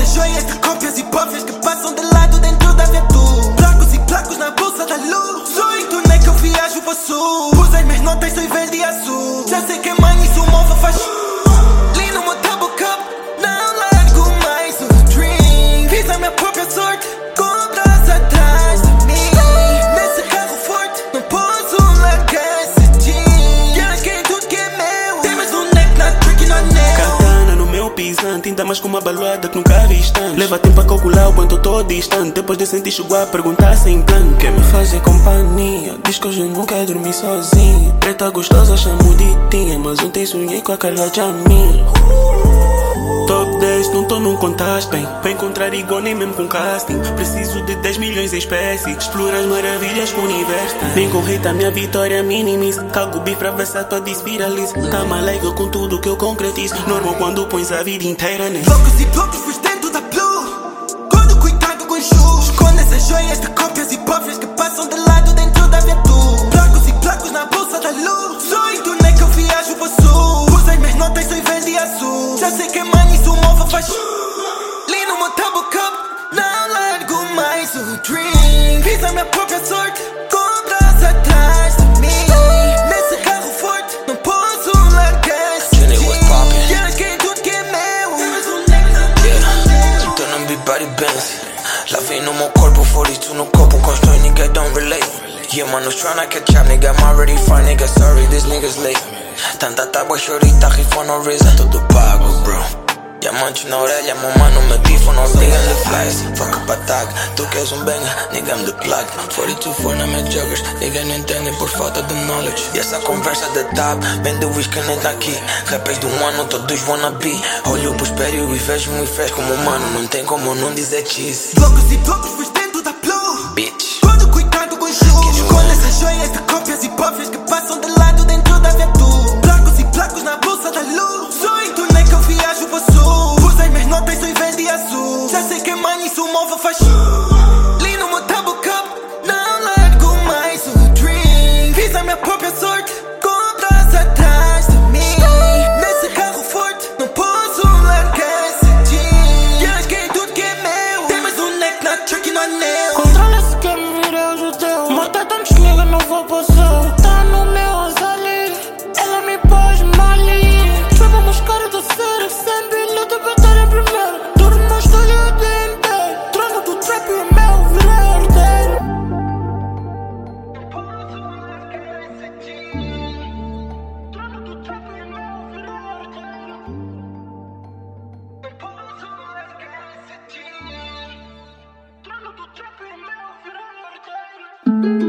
essas joias de cópias e bófias que passam de lado dentro da viatura. Placos e placos na bolsa da luz. Sou em turnê que eu viajo pro sul. Pus as minhas notas, sou verde e azul. Já sei que mãe isso mova faz. Li no meu double cup, não largo mais o drink. Fiz a minha própria sorte, com o braço atrás de mim. Nesse carro forte, não posso largar esse jean. Quero tudo que é meu. Tem mais um neck na trick no anel. Katana no meu pisante, ainda mais com uma baluada que nunca vi tanto. Leva tempo a calcular o quanto eu tô distante. Depois de sentir chegou a perguntar sem plano. Quer me fazer companhia? Diz que hoje não quer dormir sozinho. Preta gostosa chamo de tia, mas ontem sonhei com a Carla Jamil. Top 10, não tô num contaste bem. Pra encontrar igual nem mesmo com casting. Preciso de 10 milhões em espécie. Explora as maravilhas que o universo tem. Nem correta minha vitória minimize. Cago bife pra ver se a tua desviralize. Tá malega com tudo que eu concretizo. Normal quando pões a vida inteira nisso. Loucos e loucos fui dentro da blue. Quando cuidado com chus. Esconde essas joias de cópias e bófias que passam de lado dentro da viatura. Placos e placos na bolsa da luz. Sou em turnê que eu viajo pro sul. Pus as minhas notas, sou verde e azul. Já sei que mãe isso mova faz. Li no meu double cup, não largo mais o drink. Fiz a minha própria sorte, com o braço atrás de mim. Nesse carro forte, não posso largar esse jean. Quero tudo que é meu. Tô num big body Benz. Lá vem no meu corpo, for isso no copo. Constrói, nigga, don't relate. Yeah, man, was tryna catch up, nigga, I'm already fine, nigga, sorry, this nigga's late. Tanta tábua, chorita, rifo no reason, tudo pago, bro. Diamante na orelha, meu mano, me bifo, nós nigga the flies. Fuck up a tag, tu queres banger, nigga, I'm the plug. 42 na minha joggers, nigga, não entendem por falta de knowledge. E essa conversa de tab, vem do whisky nem tá aqui. Rappers do ano, todos wanna be. Olho pro espelho e vejo-me fresco como mano, não tem como não dizer cheese. Loucos e loucos fui dentro da blue. Bitch. Quando cuidado com chus. Esconde essas joias de cópias e bófias que passam de lado dentro da viatura. Placos e placos na bolsa da luz. Sou em turnê que eu viajo pro sul. Pus as minhas notas, sou verde e azul. Já sei que mãe isso mova faz. Li no meu double cup, não largo mais o drink. Fiz a minha própria sorte, com o braço atrás de mim. Nesse carro forte, não posso largar esse jean. Quero tudo que é meu. Tem mais um neck na trick no anel. Controla se quer me vir, é o judeu. Mata tantos niggas, não vou passar. Tá no meu azali, ela me pôs mali. Trapa meus caras do sério, sem bilhete pra estar em primeiro. Durmo no estúdio o dia inteiro. Trono do trap e o meu virei herdeiro. Não posso largar esse jean. Trono do trap e o meu virei herdeiro. Não posso largar esse jean. Trono do trap e o meu virei herdeiro.